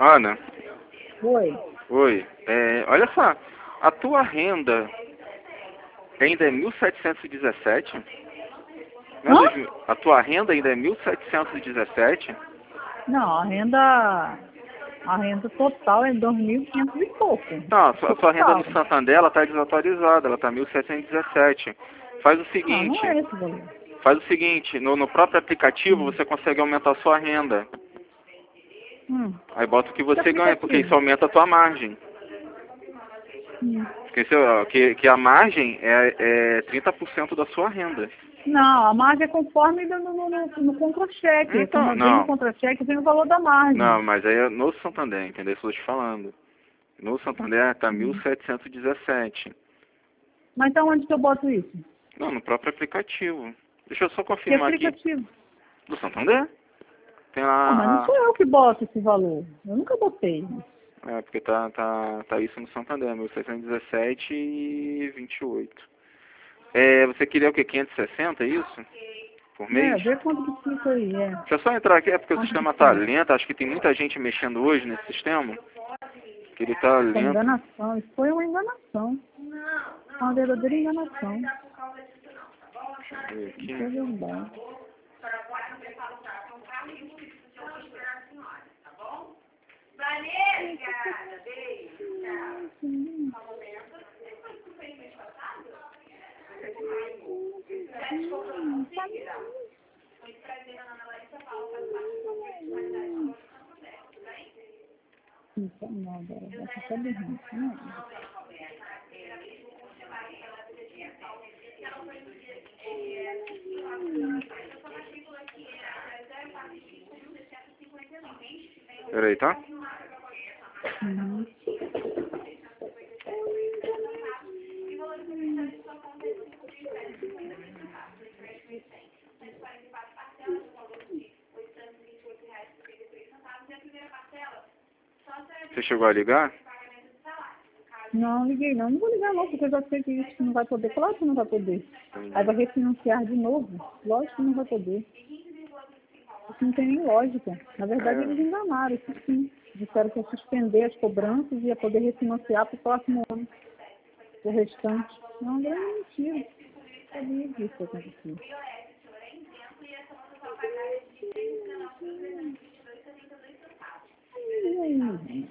Ana, Oi. oi. Olha só, a tua renda ainda é 1.717? Não é Hã? 2000. A tua renda ainda é 1.717? Não, a renda total é 2.500 e pouco. Não, a sua renda no Total. Santander ela está desatualizada, ela está 1.717. Faz o Não seguinte, é esse valor. no próprio aplicativo você consegue aumentar a sua renda. Hum. Aí bota o que Que você ganha, porque isso aplicativo? aumenta a tua margem. Hum. Esqueceu? Que a margem é 30% da sua renda. Não, a margem é conforme no contra-cheque. Então, Quando vem no não. contra-cheque, vem o valor da margem. Não, mas aí é no Santander, entendeu? Isso eu tô te falando. No Santander tá 1.717. Mas então onde que eu boto isso? Não, no próprio aplicativo. Deixa eu só Que confirmar aqui. aplicativo? Do Santander? Tem Ah, mas não lá sou eu que boto esse valor. Eu nunca botei. porque tá isso no Santander, 1.717 e 28. Você queria o quê? 560, é isso? Por mês? Vê quanto que fica aí, Deixa eu só entrar aqui, é porque o Quanto que sistema tá fica? lento, acho que tem muita gente mexendo hoje nesse sistema, que ele tá Essa lento. enganação, isso foi uma enganação. Uma verdadeira enganação. Deixa eu ver aqui. Isso é verdade. Isso é nada, vai ficar dormindo. Não. Peraí, tá? Uhum. Você chegou a ligar? Não, liguei não. Não vou ligar não, porque eu já sei que isso não vai poder. Claro que não vai poder. Aí vai refinanciar de novo. Lógico que não vai poder. Isso não tem nem lógica. Na verdade, eles enganaram, isso sim. Disseram que ia suspender as cobranças e ia poder refinanciar para o próximo ano. O restante. É uma grande mentira. Eu sabia disso acontecer. E aí?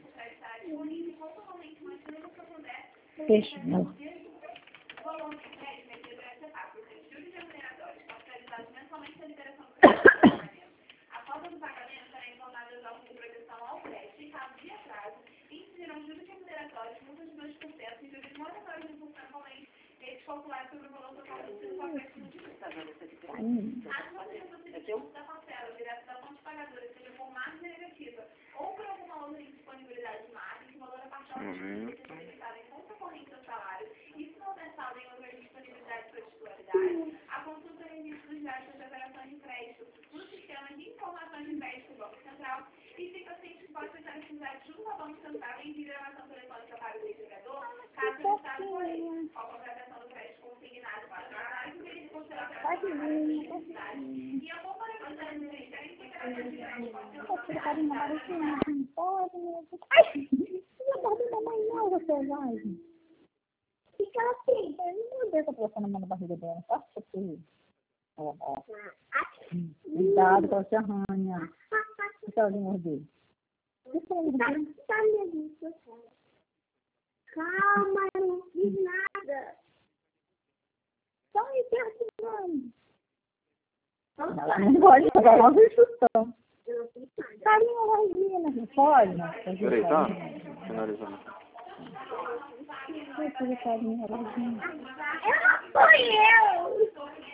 Peixe, não. Um momento. Você vai. Fica assim. Eu não deixo a pressão na mão da barriga dela. Tá? Cuidado que ela se arranha. O que ela vai morder? Calma, eu não fiz nada. Só me perguntando. Ela não pode jogar logo um chutão. Eu não fiz nada. Carinha, imagina. Não pode, né? Peraí, tá? Finalizando. Carinha, imagina. Eu não fui eu.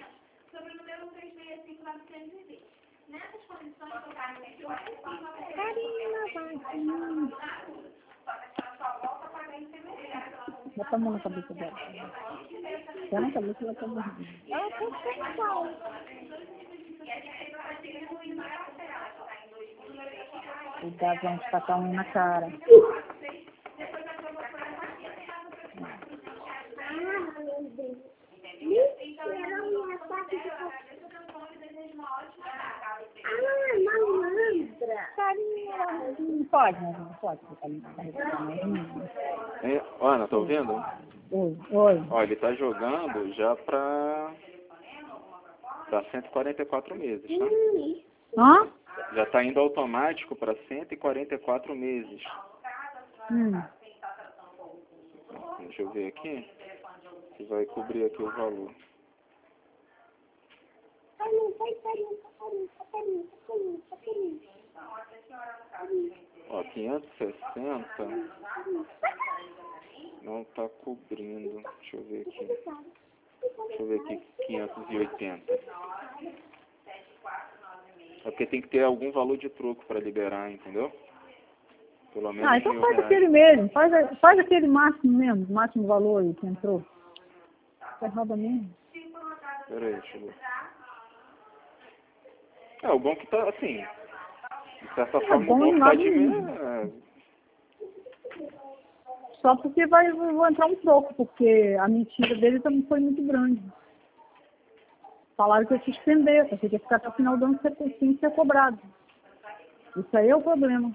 Bota a mão na cabeça dela. Tá na cabeça ela tá mordendo. Ela tá sem sal. Cuidado, vamos tacar um na cara. Ah, meu Deus. Mentira, minha parte de... Ah, malandra. Carinha, pode, mas não pode. Porque ele tá carregando Hein? Ó, Ana, tá ouvindo? Oi, oi. Ó, ele tá jogando já pra 144 meses, tá? Hã? Já tá indo automático para 144 meses. Deixa eu ver aqui. Que vai cobrir aqui o valor. Ó, 560 não tá cobrindo. Deixa eu ver aqui. Deixa eu ver aqui, 580. É porque tem que ter algum valor de troco para liberar, entendeu? Pelo menos Ah, então faz R$1.000. aquele mesmo. Faz aquele máximo mesmo, máximo valor aí que entrou. Tá errado mesmo. Pera aí, deixa eu ver. O bom que tá, assim, de certa forma, o bom bom e que tá nada diminuindo. Só porque vai entrar um troco, porque a mentira dele também foi muito grande. Falaram que ia suspender, porque ia ficar até o final do ano sem ser cobrado. Isso aí é o problema.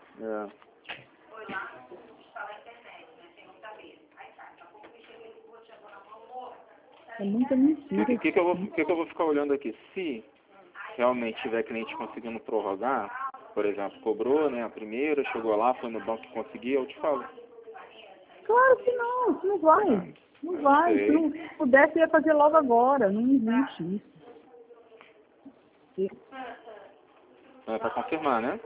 É muita mentira. O que eu vou ficar olhando aqui? Se realmente tiver cliente conseguindo prorrogar, por exemplo, cobrou, né, a primeira, chegou lá, foi no banco que conseguiu, eu te falo. Claro que não, isso não vai. Não vai. Se não pudesse, ia fazer logo agora. Não existe isso. É para confirmar, né?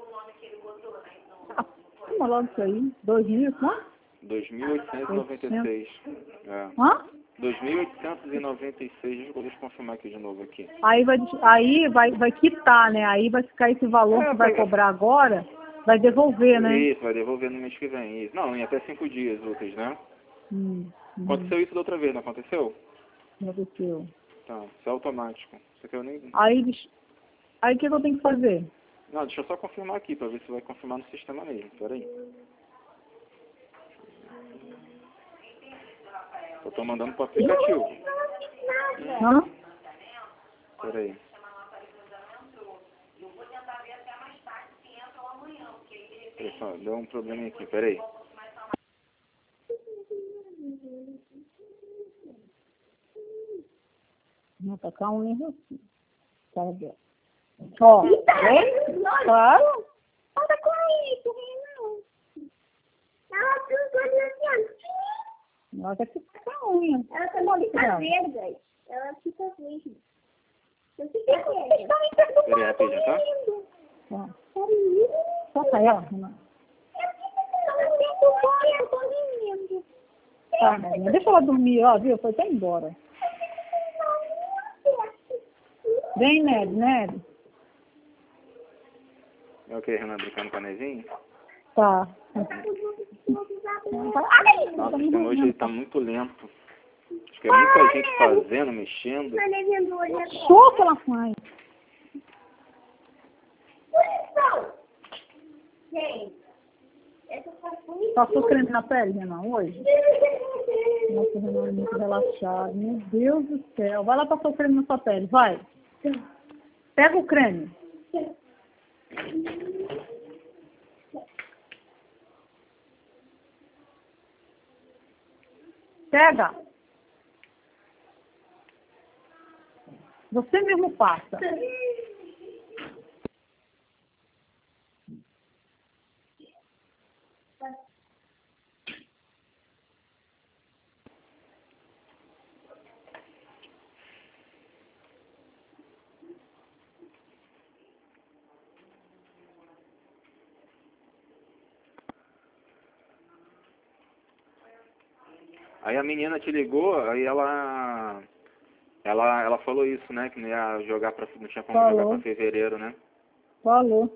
Vamos logo isso aí. 2.000, quanto? 2.896. Hã? 2.896. Deixa eu confirmar aqui de novo aqui. Aí vai quitar, né? Aí vai ficar esse valor que vai cobrar agora, vai devolver, né? Isso, vai devolver no mês que vem. Isso. Não, em até 5 dias úteis, né? Aconteceu isso da outra vez, não aconteceu? Não aconteceu. Tá, isso é automático. Isso aqui eu nem... Aí o que eu tenho que fazer? Não, deixa eu só confirmar aqui, pra ver se vai confirmar no sistema mesmo. Peraí. Eu tô mandando pro aplicativo. Hã? Peraí. Pessoal, deu um probleminha aqui, peraí. Não, tá calmo nem assim. Tá bem. Ó, vem? Claro. Anda com isso, não. Ela fica Ela vai ficar com a unha. Ela também fica verde. Ela fica verde. Eu fiquei verde. Peraí, rapidinho, tá? Ó. Solta ela, Renan. Tá, Renan. Deixa ela dormir, ó, viu? Foi até embora. Vem, Ned. É o que, Renan, brincando com a Nezinha? Tá. Nossa, o sistema hoje ele tá muito lento. Acho que é muita gente fazendo, mexendo. Só que ela faz. Passou creme na pele, Renan, hoje? Nossa, Renan é muito relaxado. Meu Deus do céu. Vai lá passar o creme na sua pele, vai. Pega o creme. Pega. Você mesmo passa. Aí a menina te ligou, aí ela falou isso, né? Que não ia jogar não tinha como jogar pra fevereiro, né? Falou.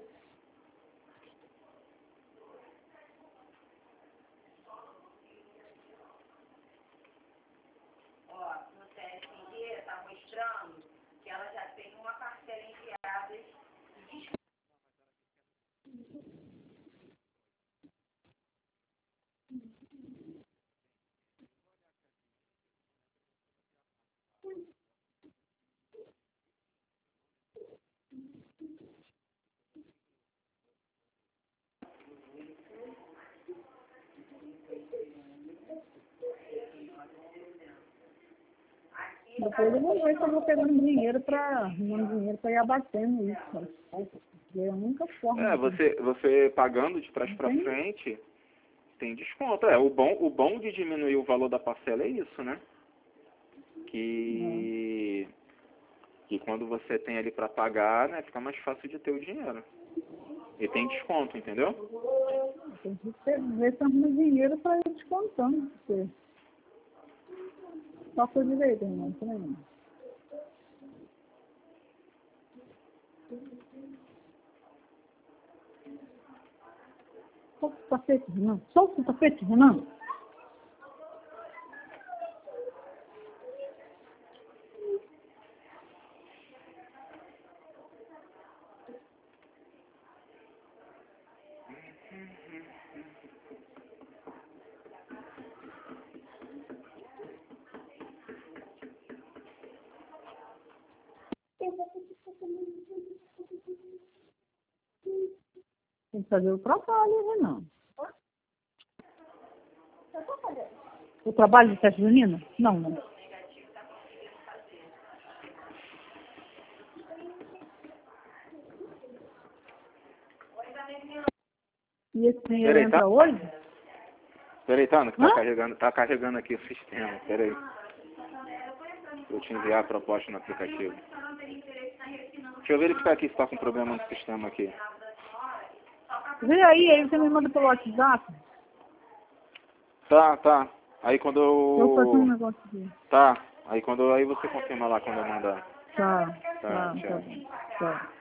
Depois eu vou ver se eu vou pegando dinheiro arrumando dinheiro para ir abatendo isso. É a única forma. Você pagando de trás para frente, tem desconto. O bom de diminuir o valor da parcela é isso, né? Que quando você tem ali para pagar, né, fica mais fácil de ter o dinheiro. E tem desconto, entendeu? Tem que ver se arruma dinheiro para ir descontando. Porque... Só por direito, irmão. Solta o tapete, Renan. Solta o tapete, Renan. Tem que fazer o trabalho, Renan. O trabalho de festa junina? Não, não. E esse dinheiro entra hoje? Peraí, Tana, que tá carregando aqui o sistema. Peraí. Vou te enviar a proposta no aplicativo. Deixa eu verificar aqui se tá com problema no sistema aqui. Vê aí você me manda pelo WhatsApp. Tá. Aí quando Eu faço um negócio aqui. Tá. Aí você confirma lá quando eu mandar. Tá. Tá, tchau. Tá bom. Tá.